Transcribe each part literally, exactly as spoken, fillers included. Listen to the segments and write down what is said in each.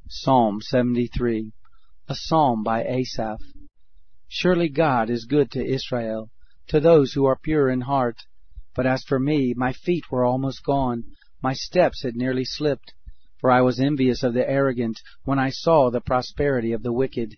Psalm seventy-three, a psalm by Asaph. Surely God is good to Israel, to those who are pure in heart. But as for me, my feet were almost gone, my steps had nearly slipped. For I was envious of the arrogant when I saw the prosperity of the wicked.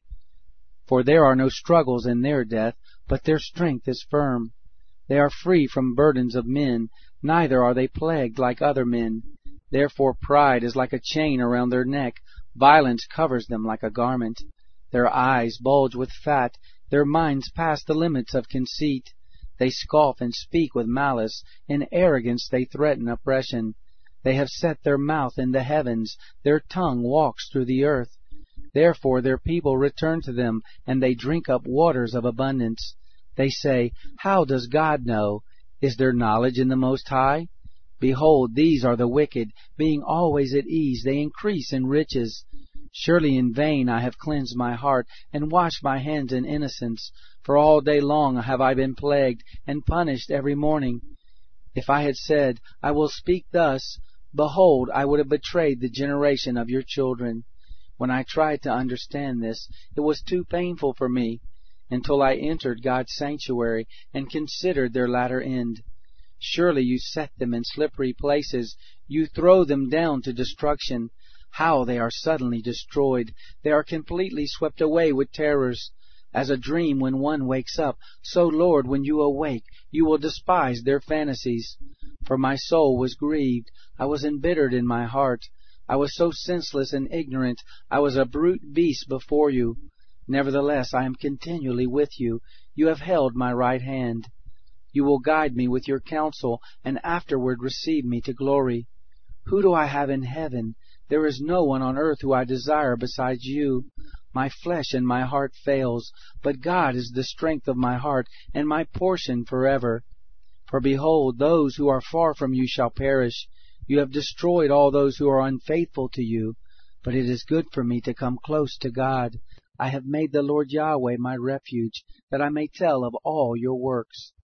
For there are no struggles in their death, but their strength is firm. They are free from burdens of men, neither are they plagued like other men. Therefore pride is like a chain around their neck, violence covers them like a garment. Their eyes bulge with fat, their minds pass the limits of conceit. They scoff and speak with malice, in arrogance they threaten oppression. They have set their mouth in the heavens, their tongue walks through the earth. Therefore their people return to them, and they drink up waters of abundance. They say, How does God know? Is there knowledge in the Most High? Behold, these are the wicked, being always at ease, they increase in riches. Surely in vain I have cleansed my heart, and washed my hands in innocence. For all day long have I been plagued, and punished every morning. If I had said, I will speak thus, behold, I would have betrayed the generation of your children. When I tried to understand this, it was too painful for me, until I entered God's sanctuary, and considered their latter end. Surely you set them in slippery places, you throw them down to destruction. How they are suddenly destroyed! They are completely swept away with terrors. As a dream when one wakes up, so, Lord, when you awake, you will despise their fantasies. For my soul was grieved, I was embittered in my heart. I was so senseless and ignorant, I was a brute beast before you. Nevertheless I am continually with you, you have held my right hand. You will guide me with your counsel, and afterward receive me to glory. Who do I have in heaven? There is no one on earth who I desire besides you. My flesh and my heart fails, but God is the strength of my heart, and my portion forever. For behold, those who are far from you shall perish. You have destroyed all those who are unfaithful to you. But it is good for me to come close to God. I have made the Lord Yahweh my refuge, that I may tell of all your works.